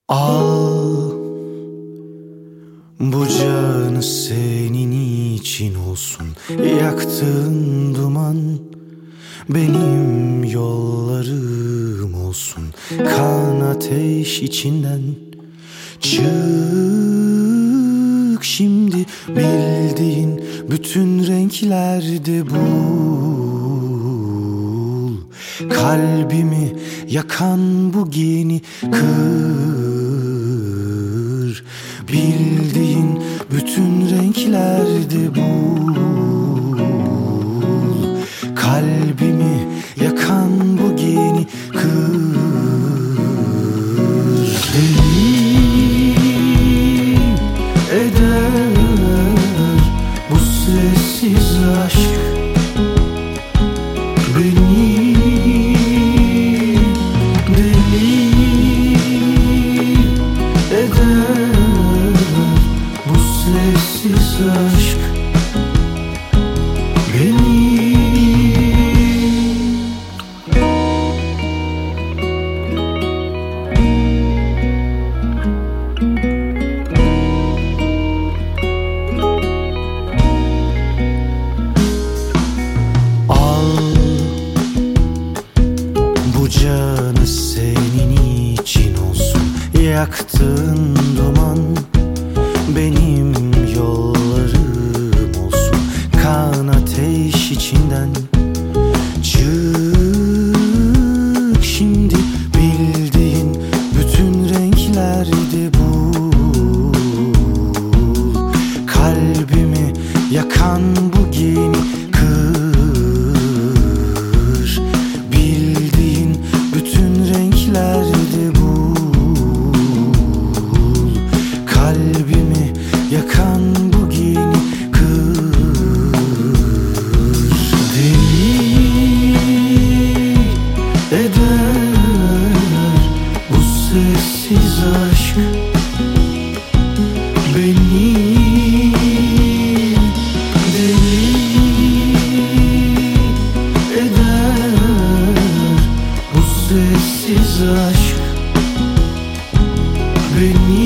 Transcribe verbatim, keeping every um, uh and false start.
Al bu canı senin için olsun. Yaktığın duman benim yollarım olsun. Kan ateş içinden çık şimdi. Bildiğin bütün renklerde bul. Kalbimi yakan bu geni kır. Bildiğin bütün renklerde bul. Kalbimi yakan bu geni kır. Deli eder bu sessiz aşk beni. Sessiz aşk beni. Al bu canı senin için olsun. Yaktığın duman benim yollarım olsun. Kan ateş içinden çık şimdi. Bildiğin bütün renklerde bul. Kalbimi yakan bu geni kır. Bildiğin bütün renklerde bul. Kalbimi yakan bu geni kır. Deli eder bu sessiz aşk beni. Deli eder bu sessiz aşk beni.